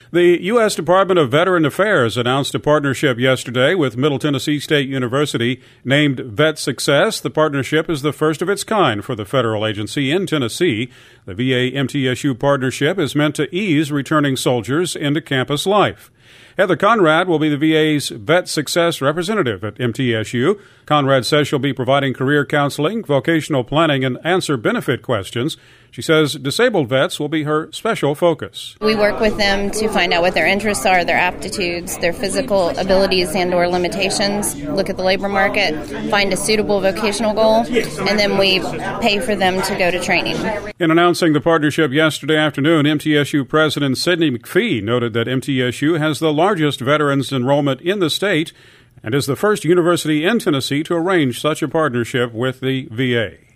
The U.S. Department of Veteran Affairs announced a partnership yesterday with Middle Tennessee State University named Vet Success. The partnership is the first of its kind for the federal agency in Tennessee. The VA-MTSU partnership is meant to ease returning soldiers into campus life. Heather Conrad will be the VA's Vet Success representative at MTSU. Conrad says she'll be providing career counseling, vocational planning, and answer benefit questions. She says disabled vets will be her special focus. We work with them to find out what their interests are, their aptitudes, their physical abilities and or limitations, look at the labor market, find a suitable vocational goal, and then we pay for them to go to training. In announcing the partnership yesterday afternoon, MTSU President Sidney McPhee noted that MTSU has the largest veterans enrollment in the state and is the first university in Tennessee to arrange such a partnership with the VA.